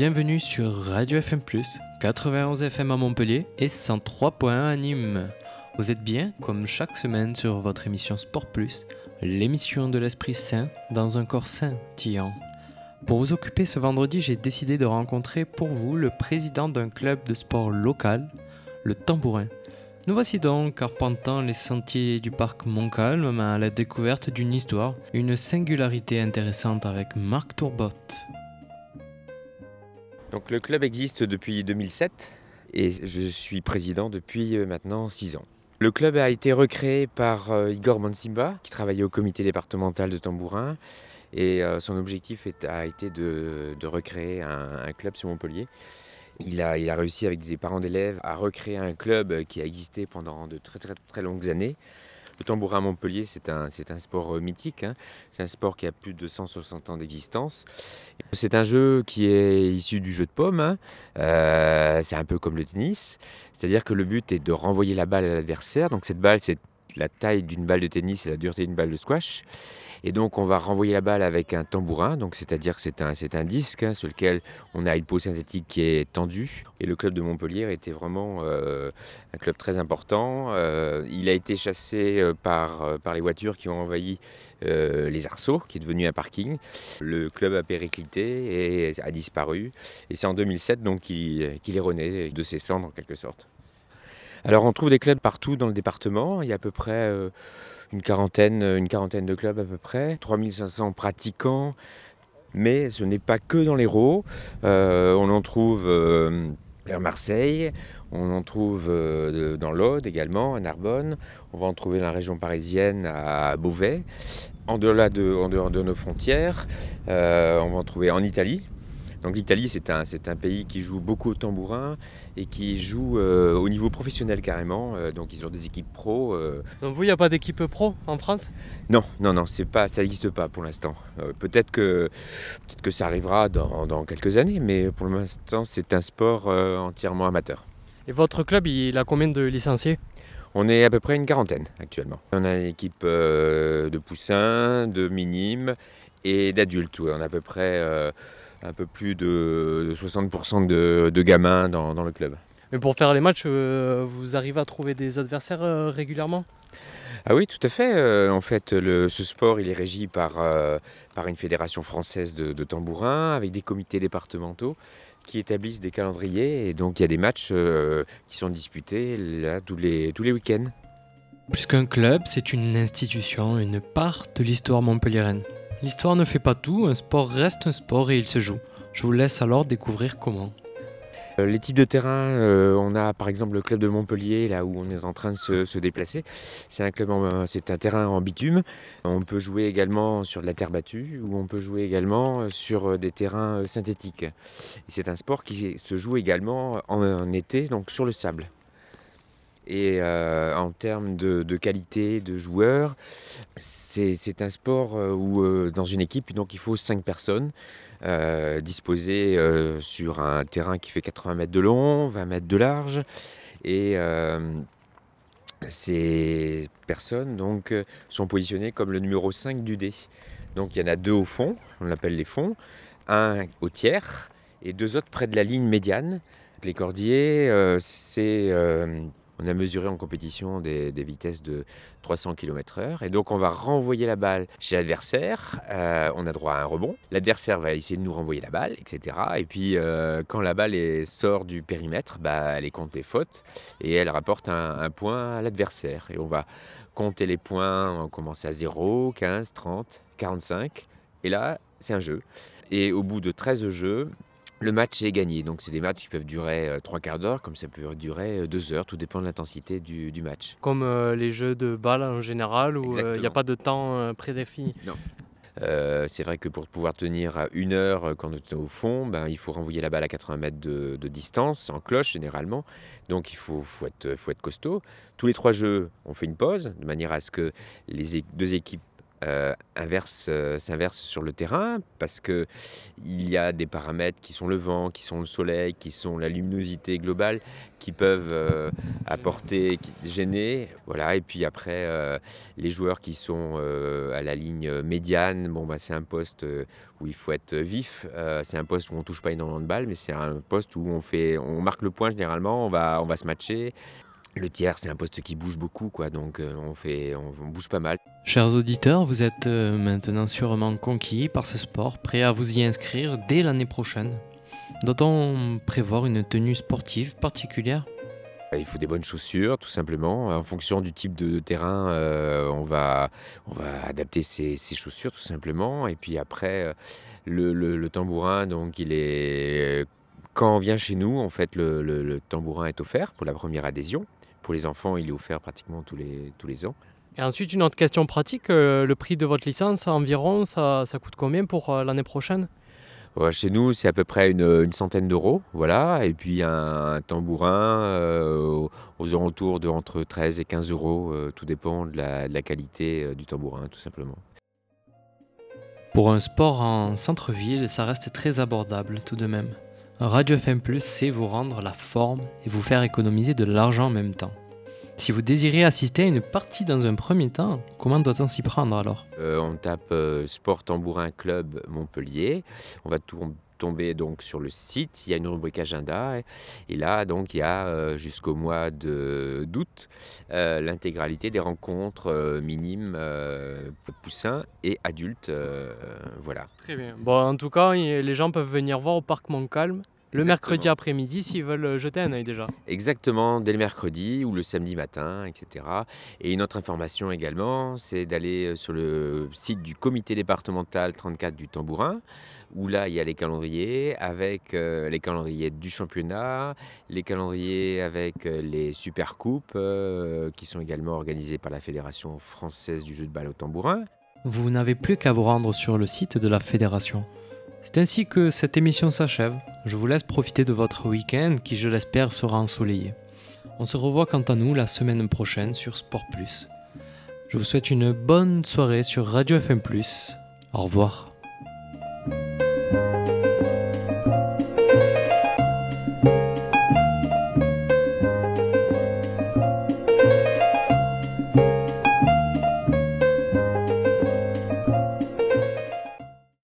bienvenue sur Radio FM+, 91 FM à Montpellier et 103.1 à Nîmes. Vous êtes bien, comme chaque semaine, sur votre émission Sport+, l'émission de l'esprit sain dans un corps scintillant. Pour vous occuper ce vendredi, j'ai décidé de rencontrer pour vous le président d'un club de sport local, le Tambourin. Nous voici donc arpentant les sentiers du parc Montcalm à la découverte d'une histoire, une singularité intéressante avec Marc Tourbotte. Donc le club existe depuis 2007 et je suis président depuis maintenant 6 ans. Le club a été recréé par Igor Monsimba, qui travaillait au comité départemental de Tambourin. Et son objectif a été de recréer un club sur Montpellier. Il a réussi avec des parents d'élèves à recréer un club qui a existé pendant de très très très longues années. Le tambourin à Montpellier, c'est un sport mythique, hein. C'est un sport qui a plus de 160 ans d'existence. C'est un jeu qui est issu du jeu de paume, hein. C'est un peu comme le tennis. C'est-à-dire que le but est de renvoyer la balle à l'adversaire. Donc cette balle, c'est la taille d'une balle de tennis et la dureté d'une balle de squash. Et donc on va renvoyer la balle avec un tambourin, donc c'est-à-dire que c'est un disque, hein, sur lequel on a une peau synthétique qui est tendue. Et le club de Montpellier était vraiment un club très important. Il a été chassé par les voitures qui ont envahi les arceaux, qui est devenu un parking. Le club a périclité et a disparu. Et c'est en 2007 donc qu'il est rené de ses cendres en quelque sorte. Alors on trouve des clubs partout dans le département. Il y a à peu près une quarantaine de clubs à peu près, 3500 pratiquants, mais ce n'est pas que dans l'Hérault. On en trouve vers Marseille, on en trouve dans l'Aude également, à Narbonne, on va en trouver dans la région parisienne à Beauvais, en dehors de nos frontières, on va en trouver en Italie. Donc l'Italie, c'est un pays qui joue beaucoup au tambourin et qui joue au niveau professionnel carrément. Donc ils ont des équipes pro. Donc vous, il n'y a pas d'équipe pro en France ? Non, ça n'existe pas pour l'instant. Peut-être que ça arrivera dans quelques années, mais pour l'instant, c'est un sport entièrement amateur. Et votre club, il a combien de licenciés ? On est à peu près une quarantaine actuellement. On a une équipe de poussins, de minimes et d'adultes. On a à peu près un peu plus de 60% de gamins dans le club. Mais pour faire les matchs, vous arrivez à trouver des adversaires régulièrement ? Ah oui, tout à fait. En fait, ce sport, il est régi par une fédération française de tambourin, avec des comités départementaux qui établissent des calendriers. Et donc, il y a des matchs qui sont disputés là, tous les week-ends. Puisqu'un club, c'est une institution, une part de l'histoire montpelliéraine. L'histoire ne fait pas tout, un sport reste un sport et il se joue. Je vous laisse alors découvrir comment. Les types de terrain, on a par exemple le club de Montpellier, là où on est en train de se déplacer. C'est un terrain en bitume. On peut jouer également sur de la terre battue ou on peut jouer également sur des terrains synthétiques. Et c'est un sport qui se joue également en été, donc sur le sable. Et en termes de qualité de joueurs, c'est un sport où dans une équipe, donc, il faut 5 personnes disposées sur un terrain qui fait 80 mètres de long, 20 mètres de large. Et ces personnes donc, sont positionnées comme le numéro 5 du dé. Donc il y en a 2 au fond, on l'appelle les fonds, un au tiers et 2 autres près de la ligne médiane. Les cordiers, on a mesuré en compétition des vitesses de 300 km/h. Et donc, on va renvoyer la balle chez l'adversaire. On a droit à un rebond. L'adversaire va essayer de nous renvoyer la balle, etc. Et puis, quand la balle sort du périmètre, elle est comptée faute. Et elle rapporte un point à l'adversaire. Et on va compter les points. On commence à 0, 15, 30, 45. Et là, c'est un jeu. Et au bout de 13 jeux, le match est gagné, donc c'est des matchs qui peuvent durer 3 quarts d'heure, comme ça peut durer 2 heures, tout dépend de l'intensité du match. Comme les jeux de balle en général, où il n'y a pas de temps prédéfini. Non. C'est vrai que pour pouvoir tenir à 1 heure quand on est au fond, il faut renvoyer la balle à 80 mètres de distance, en cloche généralement, donc il faut être costaud. Tous les 3 jeux, on fait une pause, de manière à ce que les 2 équipes s'inverse sur le terrain parce qu'il y a des paramètres qui sont le vent, qui sont le soleil, qui sont la luminosité globale, qui peuvent gêner. Voilà. Et puis après, les joueurs qui sont à la ligne médiane, c'est un poste où il faut être vif. C'est un poste où on ne touche pas énormément de balles, mais c'est un poste où on marque le point généralement, on va se matcher. Le tiers, c'est un poste qui bouge beaucoup, quoi, donc on bouge pas mal. Chers auditeurs, vous êtes maintenant sûrement conquis par ce sport, prêts à vous y inscrire dès l'année prochaine. Doit-on prévoir une tenue sportive particulière ? Il faut des bonnes chaussures, tout simplement. En fonction du type de terrain, on va adapter ses chaussures, tout simplement. Et puis après, le tambourin, donc quand on vient chez nous, en fait, le tambourin est offert pour la première adhésion. Pour les enfants, il est offert pratiquement tous les ans. Et ensuite, une autre question pratique, le prix de votre licence environ, ça coûte combien pour l'année prochaine ? Ouais, chez nous, c'est à peu près une centaine d'euros, voilà. Et puis un tambourin aux alentours de entre 13 et 15 euros, tout dépend de la qualité du tambourin, tout simplement. Pour un sport en centre-ville, ça reste très abordable tout de même. Radio FM+, sait vous rendre la forme et vous faire économiser de l'argent en même temps. Si vous désirez assister à une partie dans un premier temps, comment doit-on s'y prendre alors ? On tape Sport Tambourin Club Montpellier. On va tomber donc sur le site. Il y a une rubrique agenda. Et là, donc, il y a jusqu'au mois d'août l'intégralité des rencontres minimes poussins et adultes. Voilà. Très bien. Bon, en tout cas, les gens peuvent venir voir au Parc Montcalm le mercredi après-midi s'ils veulent jeter un œil déjà. Exactement, dès le mercredi ou le samedi matin, etc. Et une autre information également, c'est d'aller sur le site du comité départemental 34 du Tambourin, où là, il y a les calendriers avec les calendriers du championnat, les calendriers avec les super coupes qui sont également organisés par la Fédération française du jeu de balle au tambourin. Vous n'avez plus qu'à vous rendre sur le site de la fédération. C'est ainsi que cette émission s'achève. Je vous laisse profiter de votre week-end qui, je l'espère, sera ensoleillé. On se revoit quant à nous la semaine prochaine sur Sport+. Je vous souhaite une bonne soirée sur Radio FM+. Au revoir.